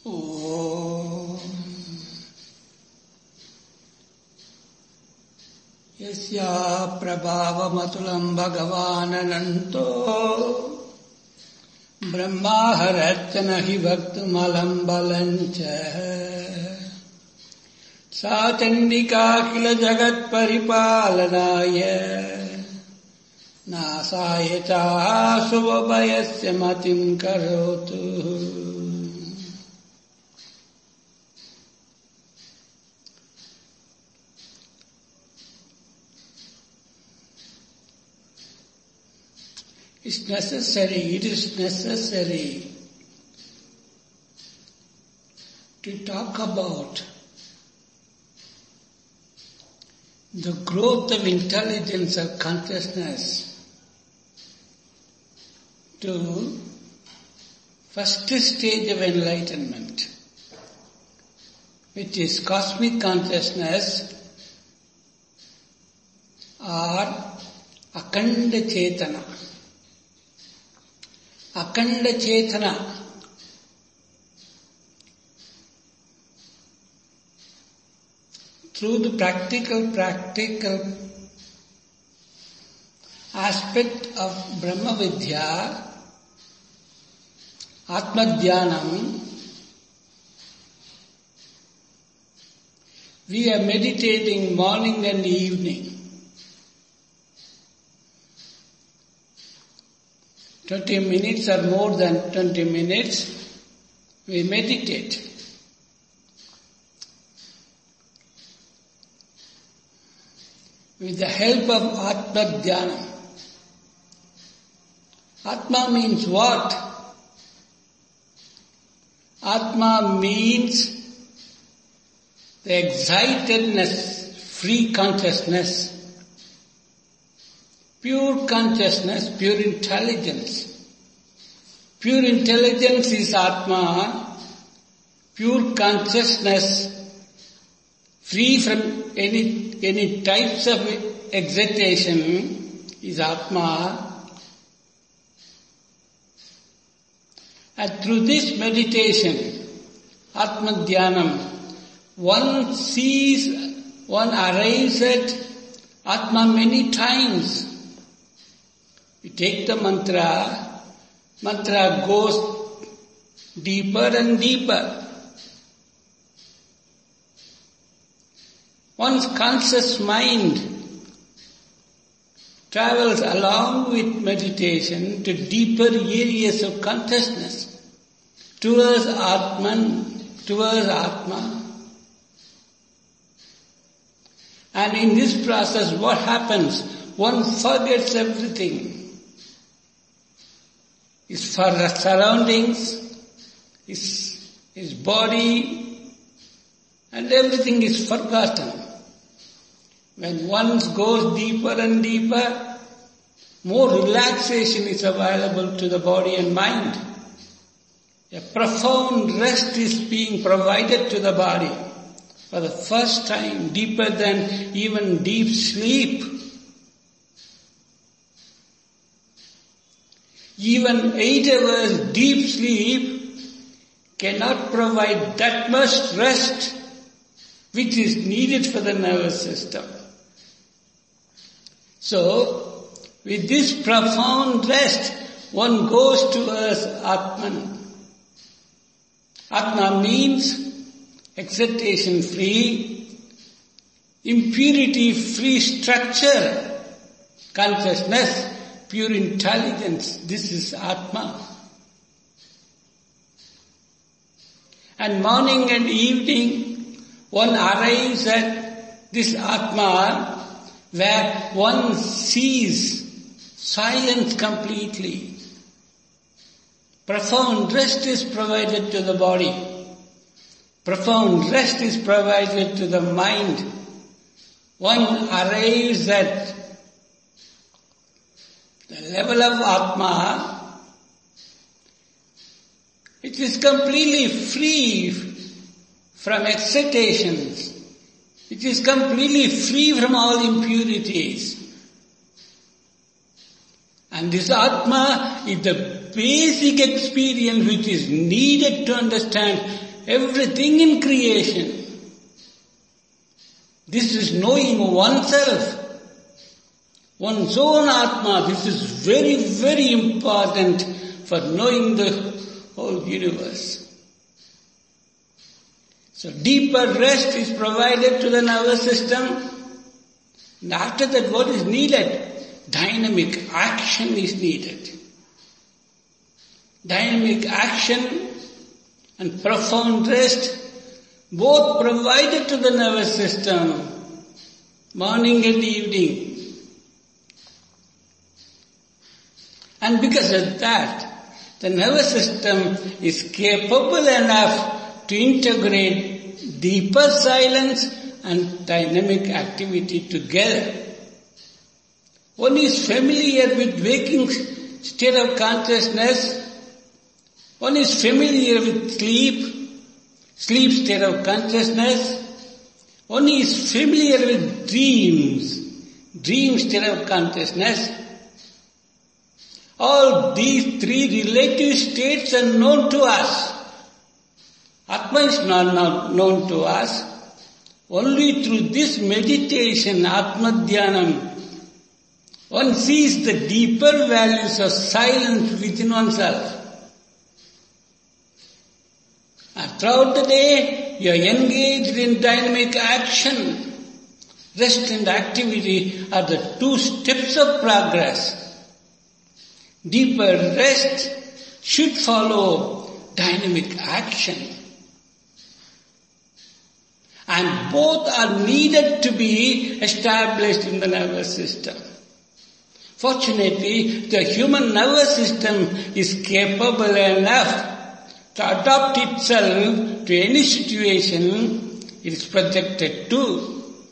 Om Yasya Prabhavamatulam Bhagavan Ananto Brahma Harachana Hi Bhaktumalam Balancha Sa Chandika Kila Jagat Paripalanaya Nasaya Cha Subhabayasya Matim Karotu. It is necessary to talk about the growth of intelligence of consciousness to first stage of enlightenment, which is cosmic consciousness or Akhanda Chetana. Akhanda Chetana through the practical aspect of Brahma Vidya, Atma Dhyanam, we are meditating morning and evening. 20 minutes or more than 20 minutes, we meditate. With the help of Atma Dhyana. Atma means what? Atma means the excitedness, free consciousness, pure consciousness, pure intelligence. Pure intelligence is Atma, pure consciousness, free from any types of excitation is Atma. And through this meditation, Atma Dhyanam, one arrives at Atma many times. You take the mantra goes deeper and deeper. One's conscious mind travels along with meditation to deeper areas of consciousness, towards Atman, towards Atma. And in this process, what happens? One forgets everything. His surroundings, his body, and everything is forgotten. When one goes deeper and deeper, more relaxation is available to the body and mind. A profound rest is being provided to the body for the first time, deeper than even deep sleep. Even 8 hours deep sleep cannot provide that much rest which is needed for the nervous system. So, with this profound rest, one goes towards Atman. Atma means excitation free, impurity free structure, consciousness, pure intelligence. This is Atma. And morning and evening, one arrives at this Atma where one sees silence completely. Profound rest is provided to the body. Profound rest is provided to the mind. One arrives at the level of Atma. It is completely free from excitations. It is completely free from all impurities. And this Atma is the basic experience which is needed to understand everything in creation. This is knowing oneself, one's own Atma. This is very, very important for knowing the whole universe. So deeper rest is provided to the nervous system. And after that, what is needed? Dynamic action is needed. Dynamic action and profound rest, both provided to the nervous system, morning and evening. And because of that, the nervous system is capable enough to integrate deeper silence and dynamic activity together. One is familiar with waking state of consciousness. One is familiar with sleep state of consciousness. One is familiar with dream state of consciousness. All these three relative states are known to us. Atma is not known to us. Only through this meditation, Atma Dhyanam, one sees the deeper values of silence within oneself. And throughout the day, you are engaged in dynamic action. Rest and activity are the two steps of progress. Deeper rest should follow dynamic action. And both are needed to be established in the nervous system. Fortunately, the human nervous system is capable enough to adapt itself to any situation it is projected to.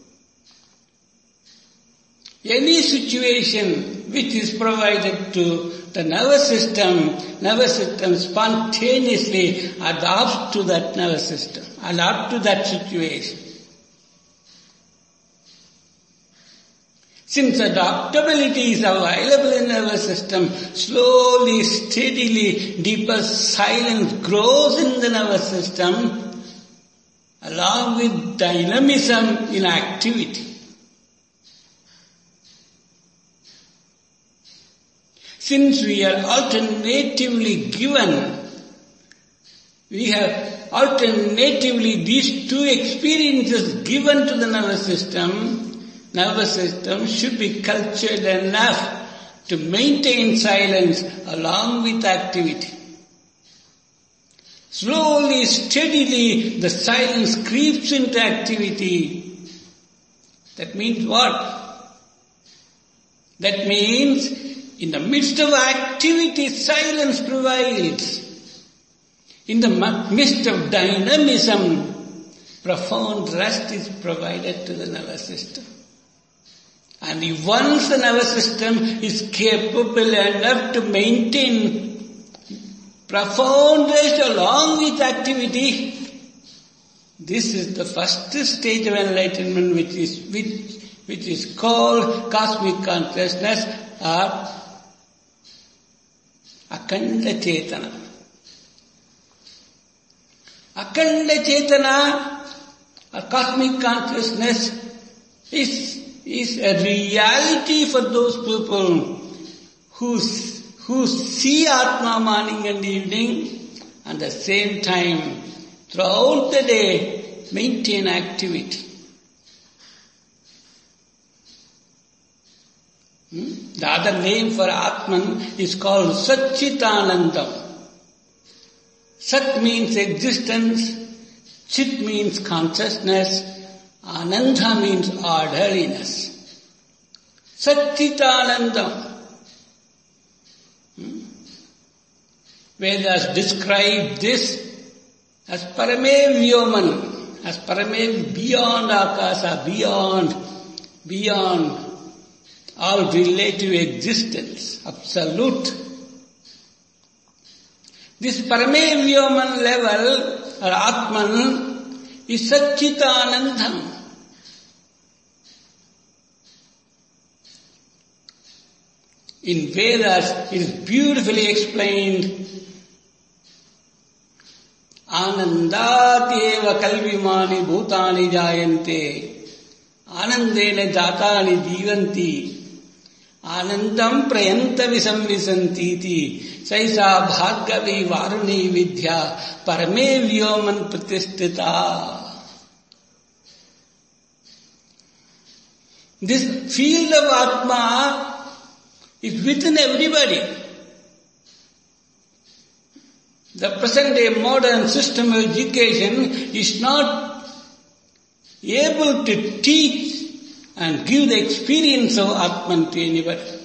Any situation which is provided to the nervous system spontaneously adapts to that nervous system, adapts to that situation. Since adaptability is available in the nervous system, slowly, steadily, deeper silence grows in the nervous system along with dynamism in activity. Since we are alternatively given, we have alternatively these two experiences given to the nervous system should be cultured enough to maintain silence along with activity. Slowly, steadily, the silence creeps into activity. That means what? That means in the midst of activity, silence prevails. In the midst of dynamism, profound rest is provided to the nervous system. And once the nervous system is capable enough to maintain profound rest along with activity, this is the first stage of enlightenment which is called cosmic consciousness or Akhanda Chetana. Akhanda Chetana or cosmic consciousness is a reality for those people who see Atma morning and evening, and at the same time throughout the day maintain activity. The other name for Atman is called Satchitanandam. Sat means existence, Chit means consciousness, Ananda means orderliness. Satchitanandam. Vedas describe this as Parame Vyoman, as Parame beyond Akasa, beyond all relative existence, absolute. This Parame Vyoman level, or Atman, is Satchitanandam. In Vedas, it is beautifully explained. Anandatyeva kalvimani bhutani jayante. Anandena jatani jivanti. Anandam prayanta visamvisantiti. Saisa bhargavi varuni vidya parame vyoman pratisthita. This field of Atma is within everybody. The present day modern system of education is not able to teach and give the experience of Atman to anybody.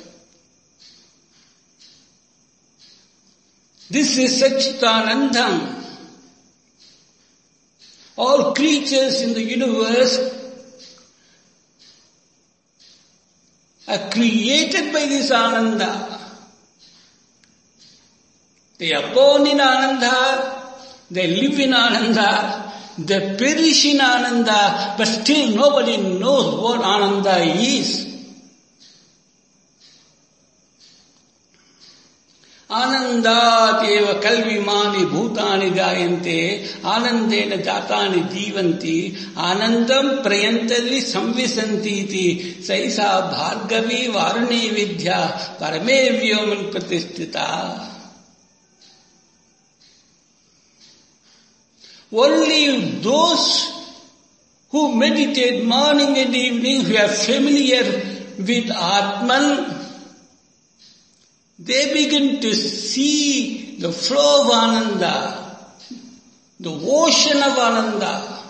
This is Satchitanandam. All creatures in the universe are created by this Ananda. They are born in Ananda, they live in Ananda, they perish in Ananda, but still nobody knows what Ananda is. Anandatyeva kalvimani bhutani jayante, anandena jatani jivanti, anandam prayantadvi samvisantiti, saisa bhargavi varuni vidya parame vyoman pratisthita. Only those who meditate morning and evening, who are familiar with Atman, they begin to see the flow of Ananda, the ocean of Ananda,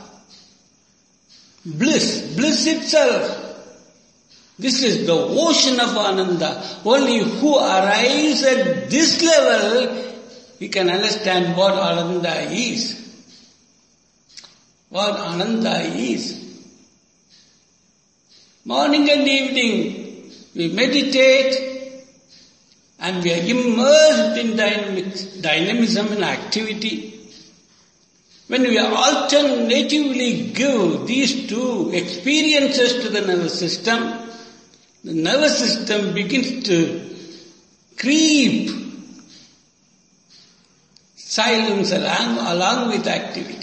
bliss itself. This is the ocean of Ananda. Only who arrives at this level, he can understand what Ananda is. What Ananda is. Morning and evening, we meditate, and we are immersed in dynamism and activity. When we alternatively give these two experiences to the nervous system begins to creep silence along with activity.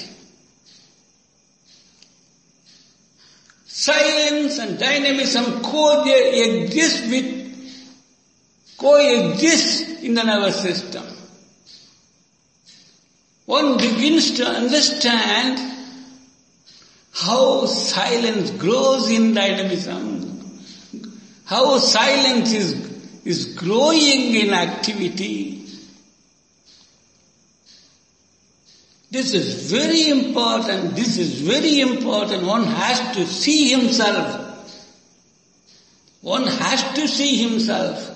Silence and dynamism coexist in the nervous system. One begins to understand how silence grows in dynamism, how silence is growing in activity. This is very important. One has to see himself. One has to see himself.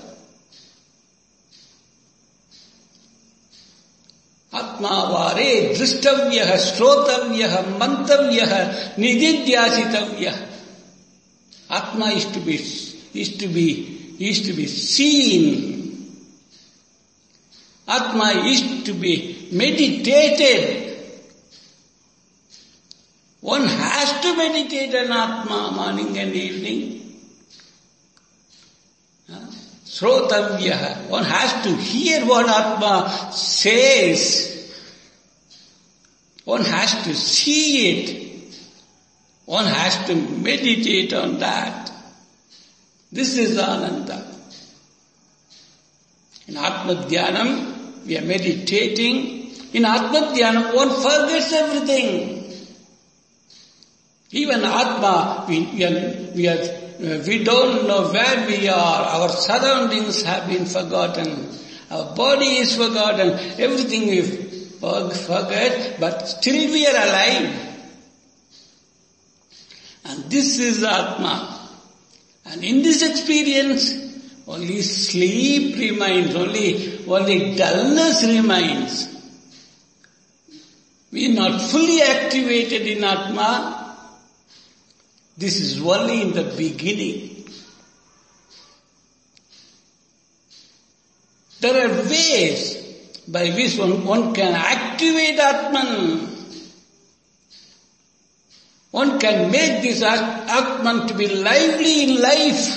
Atmavare drishtavyah, shrotavyah, mantavyah, nididhyasitavyah. Atma is to be seen. Atma is to be meditated. One has to meditate on Atma morning and evening. Shrotavyah. One has to hear what Atma says. One has to see it. One has to meditate on that. This is Ananda. In Atma Dhyanam, we are meditating. In Atma Dhyanam, one forgets everything. Even Atma, we don't know where we are. Our surroundings have been forgotten. Our body is forgotten. Everything we forget, but still we are alive. And this is Atma. And in this experience, only sleep remains, only dullness remains. We are not fully activated in Atma. This is only in the beginning. There are ways by which one can activate Atman. One can make this Atman to be lively in life.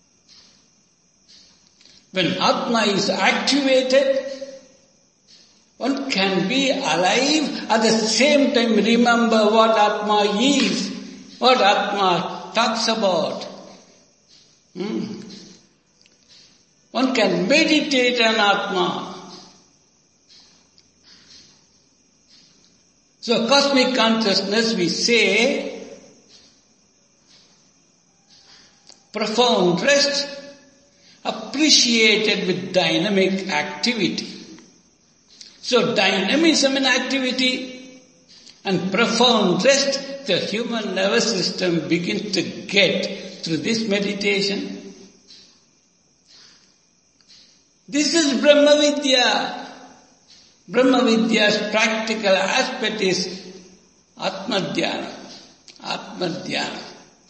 When Atma is activated, One can be alive, at the same time remember what Atma is, what Atma talks about. One can meditate on Atma. So cosmic consciousness, we say, profound rest appreciated with dynamic activity. So dynamism in activity and profound rest, the human nervous system begins to get through this meditation. This is Brahma Vidya. Brahma Vidya's practical aspect is Atma Dhyana. Atma Dhyana.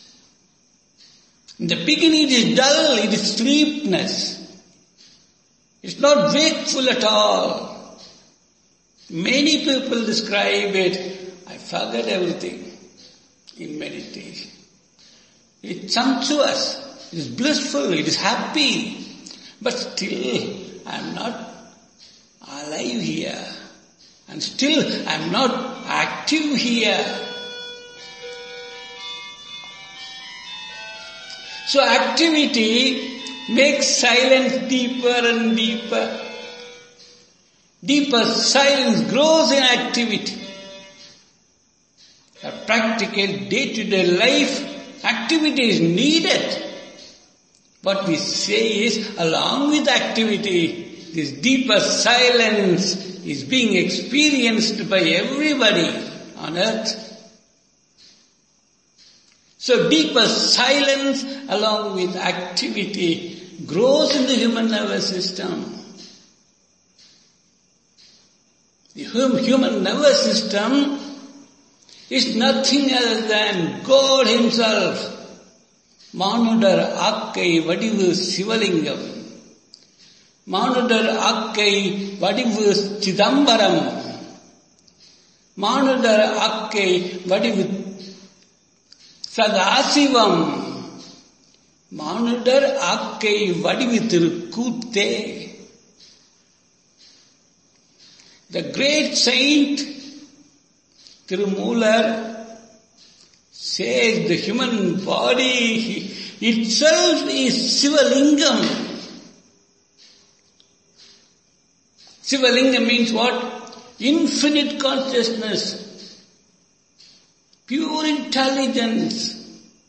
In the beginning it is dull, it is sleepness. It's not wakeful at all. Many people describe it, I forget everything in meditation. It's sumptuous, it is blissful, it is happy, but still I am not alive here, and still I am not active here. So activity makes silence deeper and deeper. Deeper silence grows in activity. A practical day-to-day life, activity is needed. What we say is, along with activity, this deeper silence is being experienced by everybody on earth. So deeper silence along with activity grows in the human nervous system. The human nervous system is nothing other than God Himself. Manudar Akkai Vadivu Sivalingam. Manudar Akkai Vadivu Chidambaram. Manudar Akkai Vadivu Sadasivam. Manudar Akkai Vadivu Tirukute. The great saint Tirumular says the human body itself is Sivalingam. Sivalingam means what? Infinite consciousness, pure intelligence,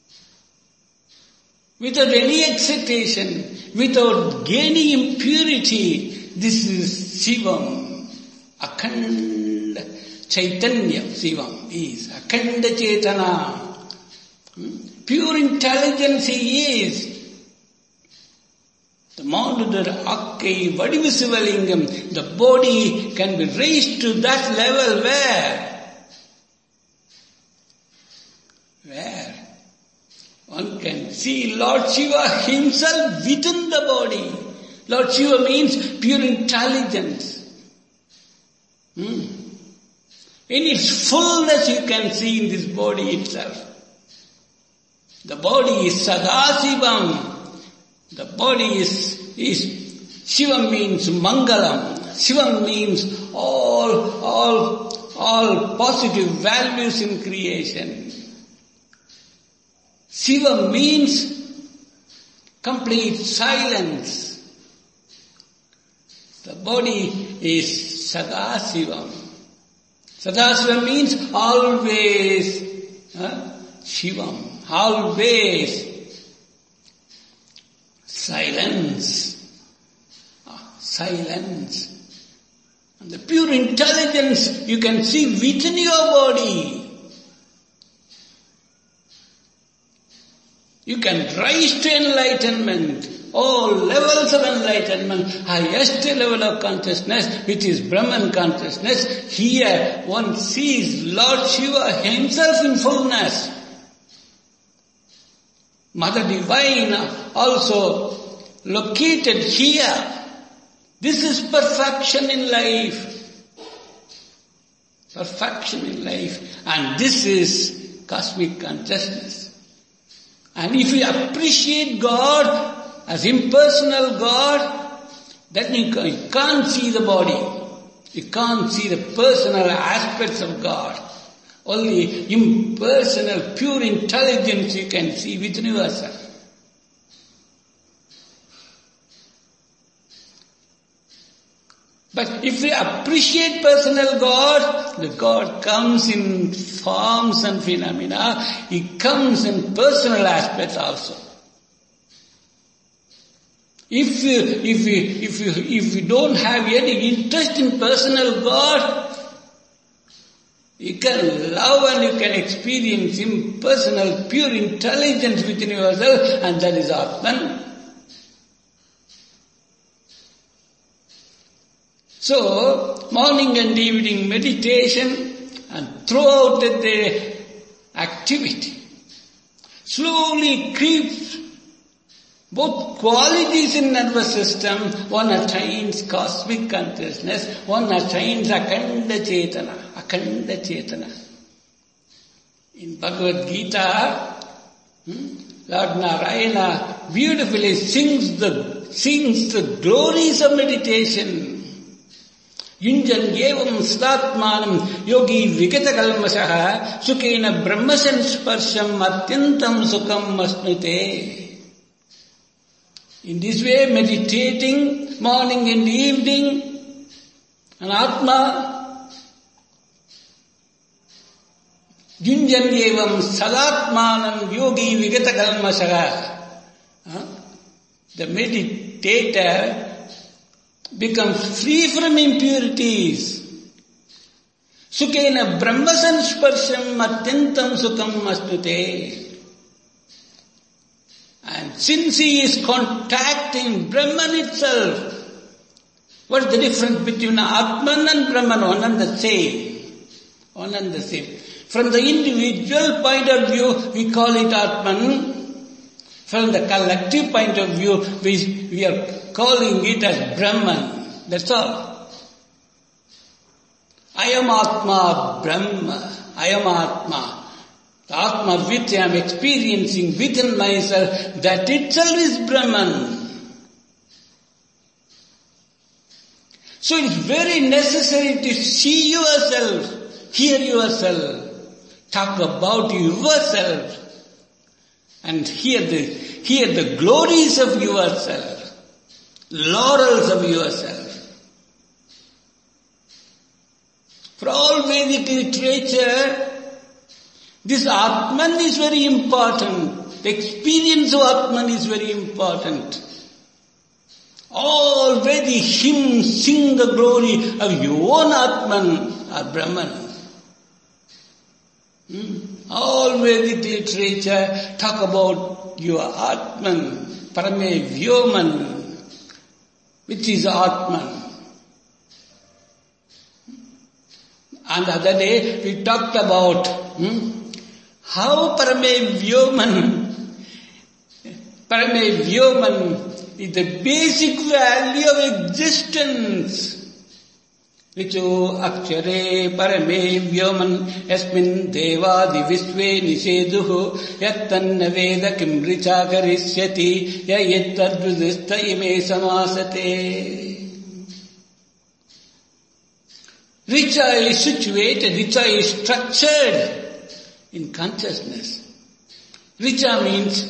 without any excitation, without gaining impurity. This is Shivam. Akhanda Chaitanya Shivam is Akhanda Chaitana. Pure intelligence he is. The Manudar Akkai Vadivu Sivalingam, the body can be raised to that level where one can see Lord Shiva himself within the body. Lord Shiva means pure intelligence. In its fullness you can see in this body itself. The body is Sadasivam. The body is Shiva means Mangalam. Shiva means all positive values in creation. Shiva means complete silence. The body is Sadasivam. Sadasivam means always Shivam, always silence. Silence. And the pure intelligence you can see within your body. You can rise to enlightenment. All levels of enlightenment, highest level of consciousness, which is Brahman consciousness, here one sees Lord Shiva himself in fullness. Mother Divine also located here. This is perfection in life. Perfection in life. And this is cosmic consciousness. And if we appreciate God as impersonal God, then you can't see the body. You can't see the personal aspects of God. Only impersonal, pure intelligence you can see within yourself. But if we appreciate personal God, the God comes in forms and phenomena. He comes in personal aspects also. If you don't have any interest in personal God, you can love and you can experience impersonal, pure intelligence within yourself, and that is Atman. So, morning and evening meditation and throughout the day activity slowly creeps both qualities in nervous system. One attains cosmic consciousness, one attains Akhanda Chetana. In Bhagavad Gita, Lord Narayana beautifully sings the glories of meditation. Yunjan yevam slatmanam yogi vigata kalmashaha sukena brahmasan sparsham atyantam sukham masnute. In this way, meditating morning and evening, and Atma, Yunjan yevam salatmanam yogi vigata kalmashaha. The meditator becomes free from impurities. Sukhena brahmasan sparsham atyantam sukham masnute. And since he is contacting Brahman itself, what is the difference between Atman and Brahman? One and the same. One and the same. From the individual point of view, we call it Atman. From the collective point of view, we are calling it as Brahman. That's all. I am Atma, Brahma. I am Atma. The Atma which I am experiencing within myself, that itself is Brahman. So it's very necessary to see yourself, hear yourself, talk about yourself, and hear the glories of yourself, laurels of yourself. For all Vedic literature, this Atman is very important. The experience of Atman is very important. All Vedic hymns sing the glory of your own Atman or Brahman. All Vedic literature talk about your Atman, Parame Vyoman, which is Atman. And the other day we talked about how Parame Vyoman is the basic value of existence. Vicho akshare parame vyoman yasmin devadi visve niseduhu yattanna veda kim richa karishyati yayettadvudista ime samasate. Richa is situated, Richa is structured in consciousness. Richa means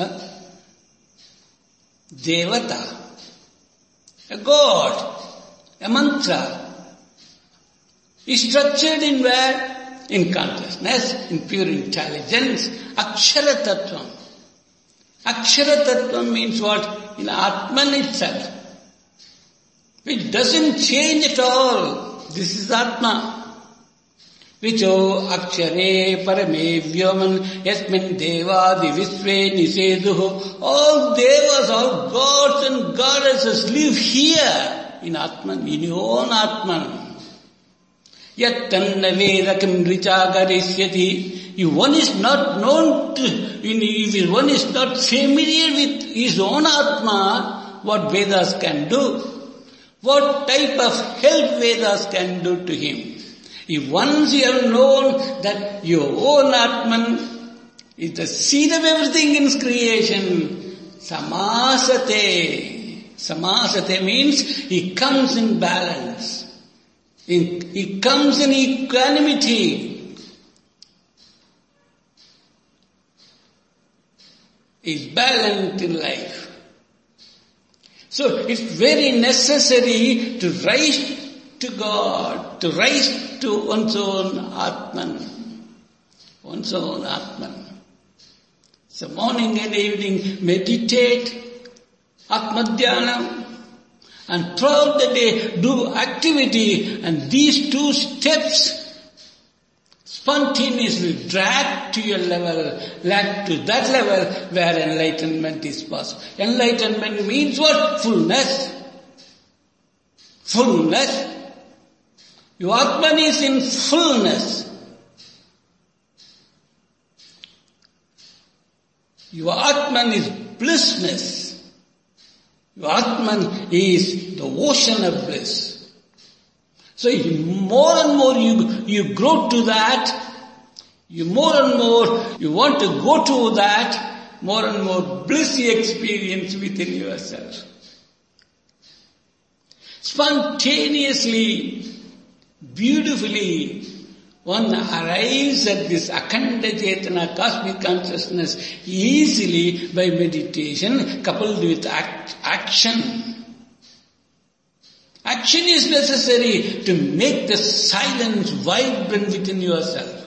Devata, a God, a mantra. Is structured in where? In consciousness, in pure intelligence. Akshara Tattvam. Akshara Tattvam means what? In Atman itself. Which doesn't change at all. This is Atma. Vicho akshare parame vyoman yasmin devadi visve niseduhu. All devas, all gods and goddesses live here in Atman, in your own Atman. Yattanna veda kim richa karishyati. If one is not known to, if one is not familiar with his own Atma, what Vedas can do? What type of help Vedas can do to him? If once you have known that your own Atman is the seed of everything in creation, samasate. Samasate means he comes in balance. He comes in equanimity. He's balanced in life. So it's very necessary to rise to God, to rise to one's own Atman. One's own Atman. So morning and evening meditate, Atmadhyana, and throughout the day do activity, and these two steps spontaneously drag to your level, to that level where enlightenment is possible. Enlightenment means what? Fullness. Fullness. Your Atman is in fullness. Your Atman is blissness. Your Atman is the ocean of bliss. So more and more you grow to that, more and more you want to go to that, more and more bliss you experience within yourself. Spontaneously, beautifully, one arrives at this Akhanda Chetana, cosmic consciousness, easily by meditation coupled with action. Action is necessary to make the silence vibrant within yourself.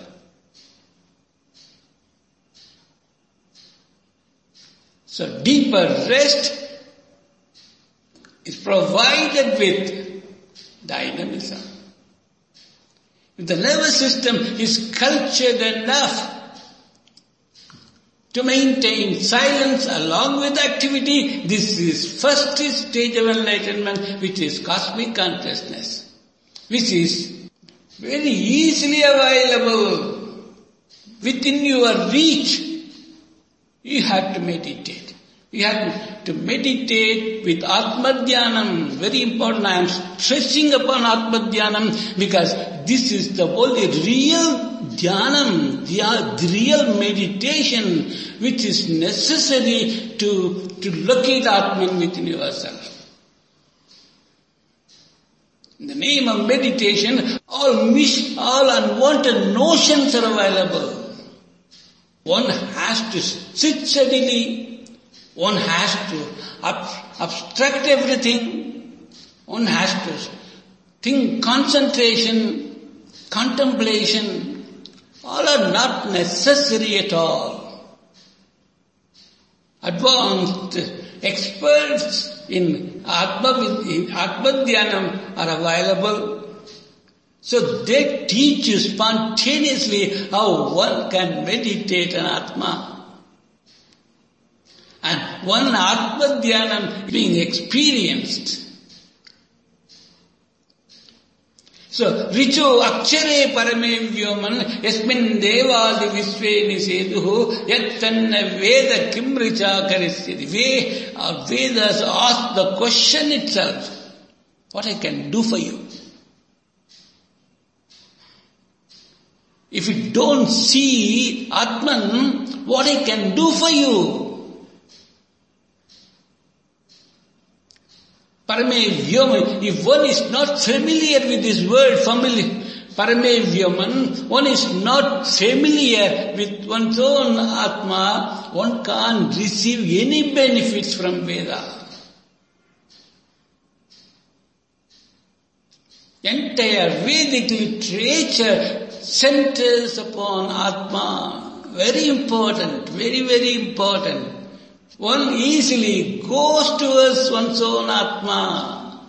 So deeper rest is provided with dynamism. If the nervous system is cultured enough to maintain silence along with activity, this is first stage of enlightenment, which is cosmic consciousness, which is very easily available within your reach. You have to meditate. You have to meditate with Atmadhyanam. Very important. I am stressing upon Atmadhyanam because this is the only real dhyanam, the real meditation which is necessary to locate Atman within yourself. In the name of meditation, all unwanted notions are available. One has to sit steadily. One has to abstract everything. One has to think, concentration, contemplation. All are not necessary at all. Advanced experts in Atmadhyanam are available. So they teach you spontaneously how one can meditate on Atma. And one Atmadhyanam being experienced. So, Richo Akshare Parame Vyoman Yasmin Devadi Visve Niseduhu Yattanna Veda Kimricha Karisyadi. Our Vedas ask the question itself, what I can do for you. If you don't see Atman, what I can do for you. Parame Vyoman, if one is not familiar with this word, Parame Vyoman, one is not familiar with one's own Atma, one can't receive any benefits from Veda. Entire Vedic literature centers upon Atma. Very important, very, very important. One easily goes towards one's own Atma.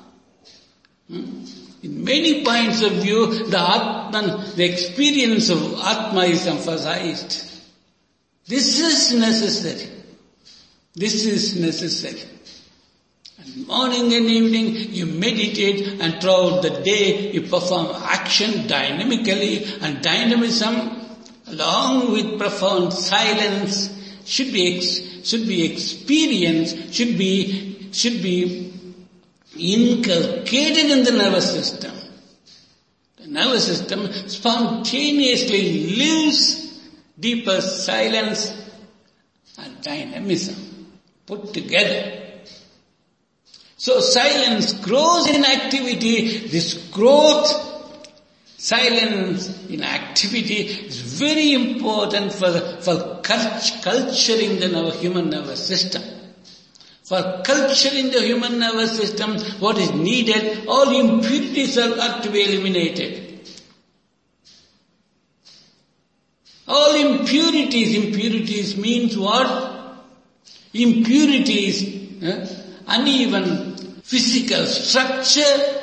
In many points of view, the Atman, the experience of Atma is emphasized. This is necessary. This is necessary. And morning and evening you meditate, and throughout the day you perform action dynamically, and dynamism along with profound silence should be experienced, should be inculcated in the nervous system. The nervous system spontaneously lives deeper silence and dynamism put together. So silence grows in activity. This growth Silence in activity is very important for culturing the human nervous system. For culturing the human nervous system, what is needed, all impurities are to be eliminated. All impurities means what? Impurities, uneven physical structure,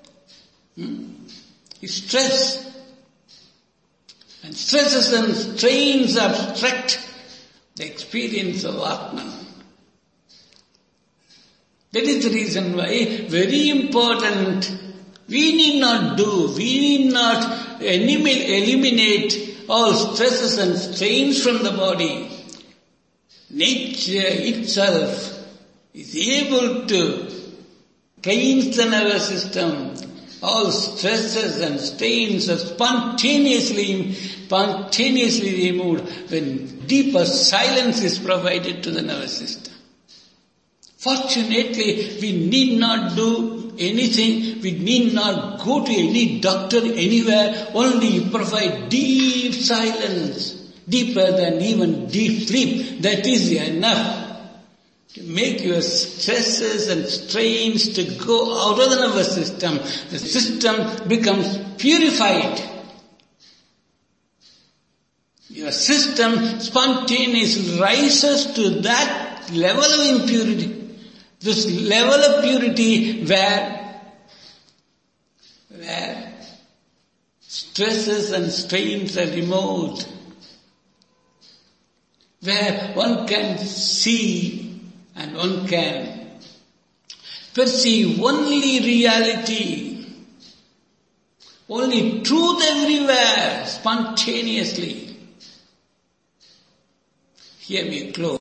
stress. And stresses and strains obstruct the experience of Atman. That is the reason why, very important, we need not eliminate all stresses and strains from the body. Nature itself is able to cleanse the nervous system. All stresses and strains are spontaneously removed when deeper silence is provided to the nervous system. Fortunately, we need not do anything, we need not go to any doctor anywhere, only provide deep silence, deeper than even deep sleep. That is enough to make your stresses and strains to go out of the nervous system. The system becomes purified. Your system spontaneously rises to that level of impurity. This level of purity where stresses and strains are removed. Where one can see and one can perceive only reality, only truth everywhere, spontaneously. Here we close.